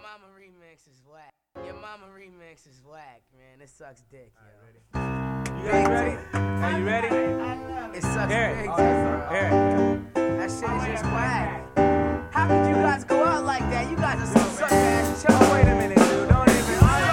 Mama remix is whack. Your Mama remix is whack, man. It sucks dick, yo. You guys ready? Are you ready? It sucks Here. dick, Here. That shit is just whack. How could you guys go out like that? You guys are some suck ass chump. Oh, wait a minute, dude. Don't even.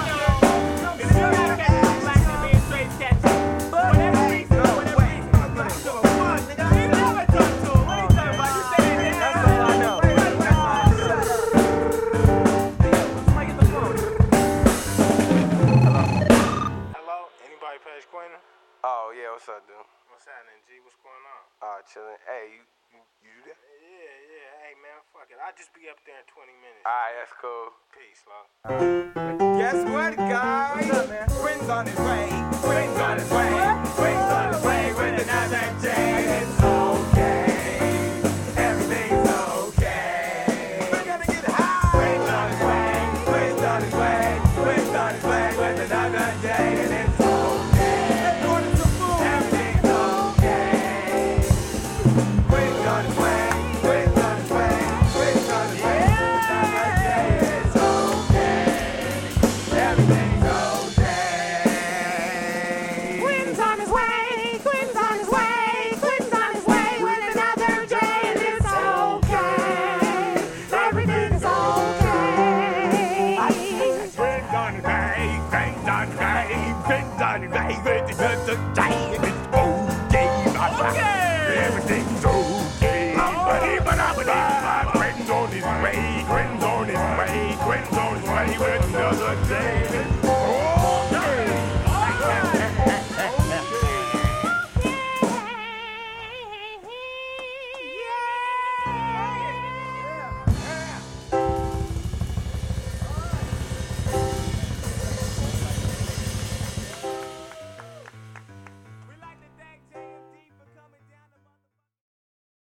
Oh, yeah, what's up, dude? What's happening, G? What's going on? Chillin'. Hey, you do that? Yeah. Hey, man, fuck it. I'll just be up there in 20 minutes. Alright, that's cool. Peace, love. Guess what, guys? What's up, man? Quinn's on his way. Quinn's on his way. Quinn's on his way with another J. It's okay. Everything's okay. We're gonna get high. Quinn's on his way. Quinn's on his way. Quinn's on his way with another J. And it's okay. Everything's okay. Quinn's on his way. Quinn's on his way. Quinn's on his way with another J. It's okay. Everything's okay. Quinn's on his way, Quinn's on his way, Quinn's on his way with another J, and it's okay. Everything's okay. Quinn's on his way, Quinn's on his way, Quinn's on his way with another J, and it's okay. Everything's okay. Quinn's on his way, Quinn's on his way, Quinn's on his way with another J.